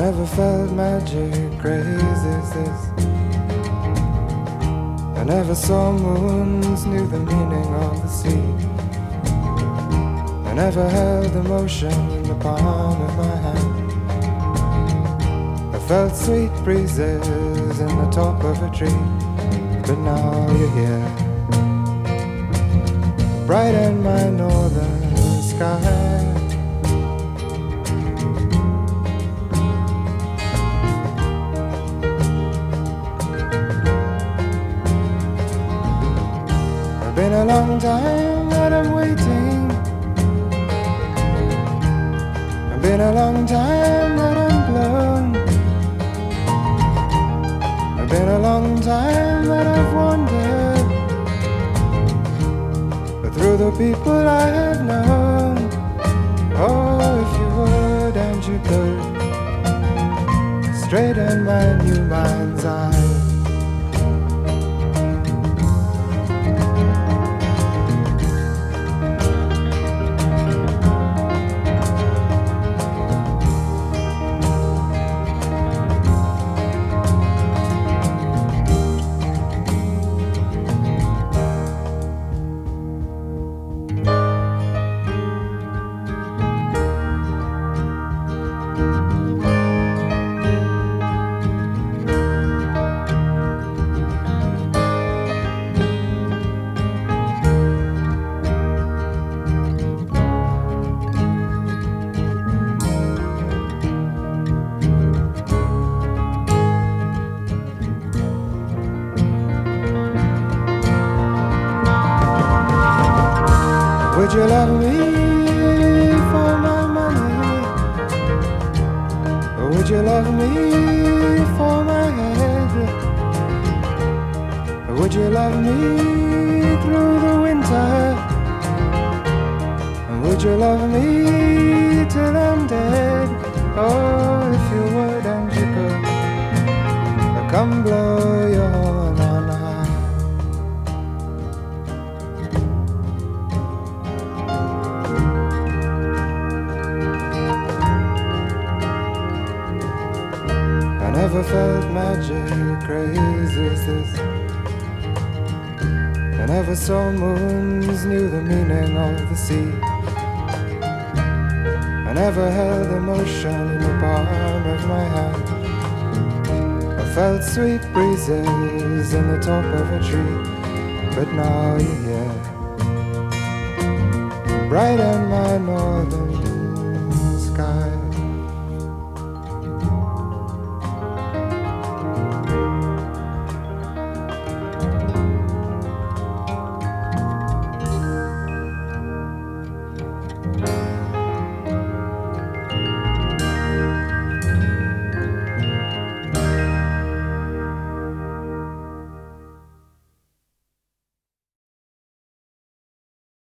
never felt magic crazy as this. I never saw moons, knew the meaning of the sea. I never held emotion in the palm of my hand. I felt sweet breezes in the top of a tree. But now you're here, bright in my northern sky. Been a long time that I'm waiting. Been a long time that I'm blown. Been a long time that I've wandered, but through the people I have known. Oh, if you would and you could, straighten my new mind's eye. Would you love me for my money? Or would you love me for my head? Or would you love me through the winter? And would you love me till I'm dead? Oh, if you would and you could, come blow your horn on high. I never felt magic crazy as this. I never saw moons, knew the meaning of the sea. I never held emotion in the palm of my hand. I felt sweet breezes in the top of a tree. But now you're here, bright in my northern sky.